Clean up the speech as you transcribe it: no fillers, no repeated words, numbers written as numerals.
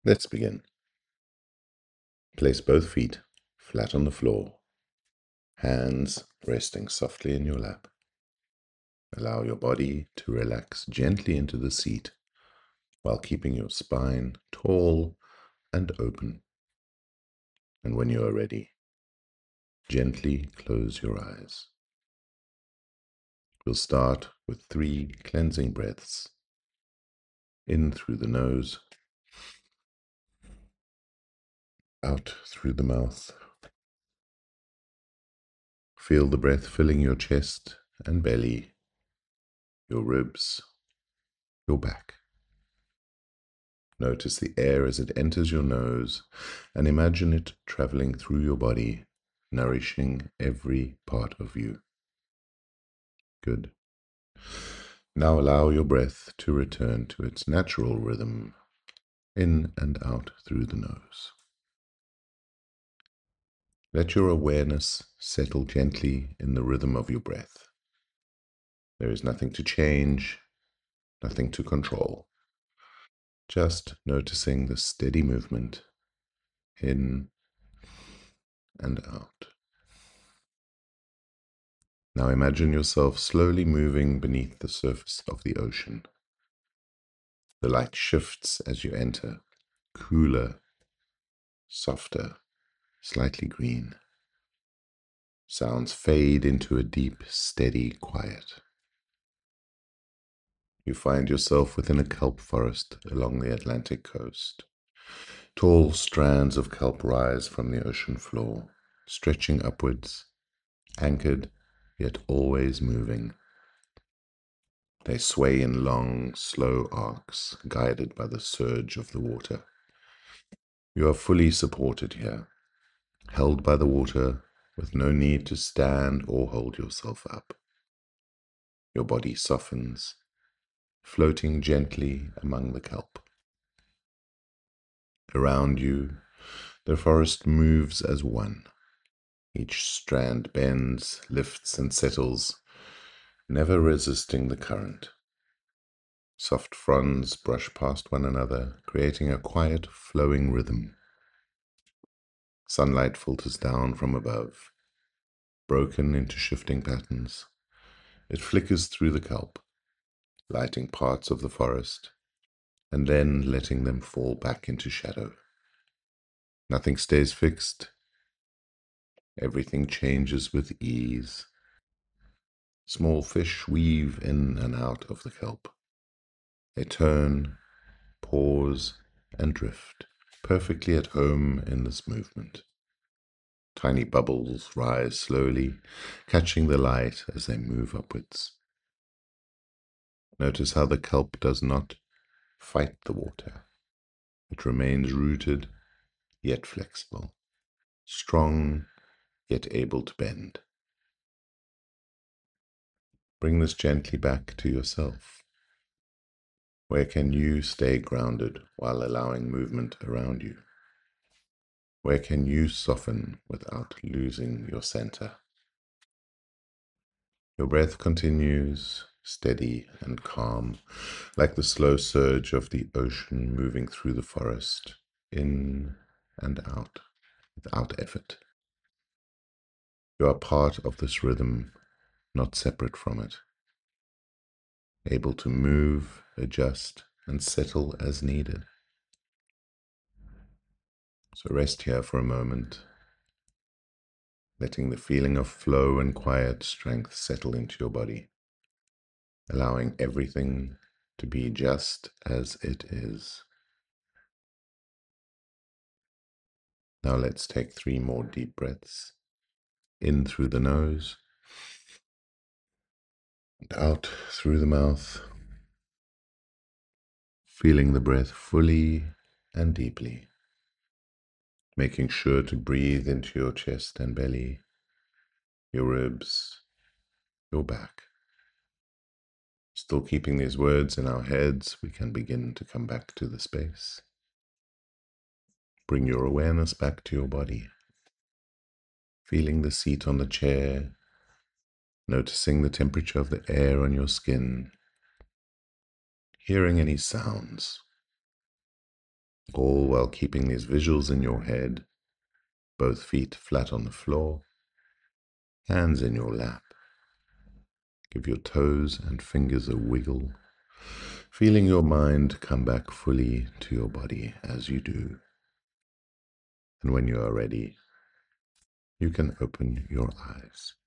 Let's begin. Place both feet flat on the floor, hands resting softly in your lap. Allow your body to relax gently into the seat while keeping your spine tall and open. And when you are ready, gently close your eyes. We'll start with 3 cleansing breaths. In through the nose, out through the mouth. Feel the breath filling your chest and belly, your ribs, your back. Notice the air as it enters your nose and imagine it traveling through your body, nourishing every part of you. Good. Now allow your breath to return to its natural rhythm, in and out through the nose. Let your awareness settle gently in the rhythm of your breath. There is nothing to change, nothing to control. Just noticing the steady movement in and out. Now imagine yourself slowly moving beneath the surface of the ocean. The light shifts as you enter, cooler, softer, slightly green. Sounds fade into a deep, steady quiet. You find yourself within a kelp forest along the Atlantic coast. Tall strands of kelp rise from the ocean floor, stretching upwards, anchored, yet always moving. They sway in long, slow arcs, guided by the surge of the water. You are fully supported here, held by the water, with no need to stand or hold yourself up. Your body softens, floating gently among the kelp. Around you, the forest moves as one. Each strand bends, lifts, and settles, never resisting the current. Soft fronds brush past one another, creating a quiet, flowing rhythm. Sunlight filters down from above, broken into shifting patterns. It flickers through the kelp, lighting parts of the forest, and then letting them fall back into shadow. Nothing stays fixed. Everything changes with ease. Small fish weave in and out of the kelp. They turn, pause, and drift, perfectly at home in this movement. Tiny bubbles rise slowly, catching the light as they move upwards. Notice how the kelp does not fight the water. It remains rooted, yet flexible, strong, yet able to bend. Bring this gently back to yourself. Where can you stay grounded while allowing movement around you? Where can you soften without losing your center? Your breath continues, steady and calm, like the slow surge of the ocean moving through the forest, in and out, without effort. You are part of this rhythm, not separate from it, able to move, adjust, and settle as needed. So rest here for a moment, letting the feeling of flow and quiet strength settle into your body, allowing everything to be just as it is. Now let's take 3 more deep breaths, in through the nose, and out through the mouth, feeling the breath fully and deeply, making sure to breathe into your chest and belly, your ribs, your back. Still keeping these words in our heads, we can begin to come back to the space. Bring your awareness back to your body, feeling the seat on the chair, noticing the temperature of the air on your skin, hearing any sounds. all while keeping these visuals in your head, both feet flat on the floor, hands in your lap. Give your toes and fingers a wiggle, feeling your mind come back fully to your body as you do. And when you are ready, you can open your eyes.